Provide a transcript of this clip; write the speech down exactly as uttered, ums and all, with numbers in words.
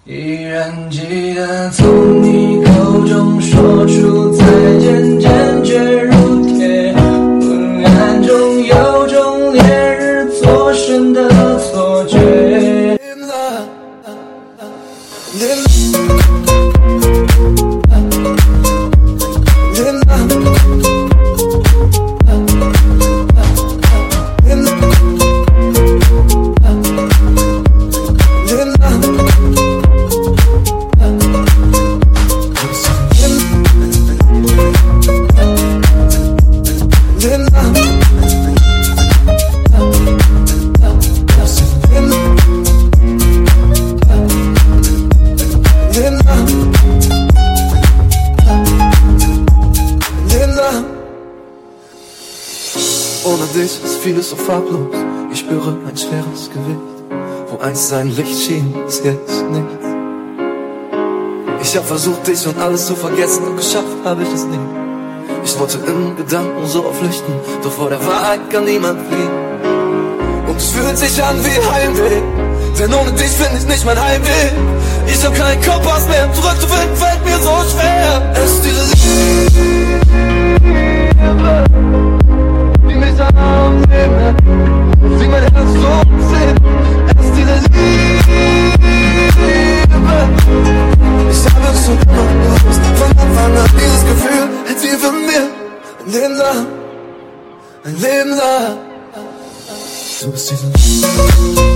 依然记得从你口中说出再见，坚决如铁，昏暗中有种烈日灼身的错觉。 Ohne dich ist vieles so farblos. Ich spüre ein schweres Gewicht. Wo einst sein Licht schien, ist jetzt nichts. Ich hab versucht, dich und alles zu vergessen, doch geschafft habe ich es nie. Ich wollte in Gedanken so flüchten, doch vor der Wahrheit kann niemand fliehen. Und es fühlt sich an wie Heimweh, denn ohne dich finde ich nicht mein Heimweg. Ich hab keinen Kompass mehr, zurück zu finden fällt mir so schwer. Es ist diese Liebe, die mich am Arm nimmt, wie mein Herz so zählt. Es ist diese Liebe, ich habe es schon immer gewusst, von Anfang an dieses Gefühl, hält sie für mir ein Leben lang, ein Leben lang. Du bist diese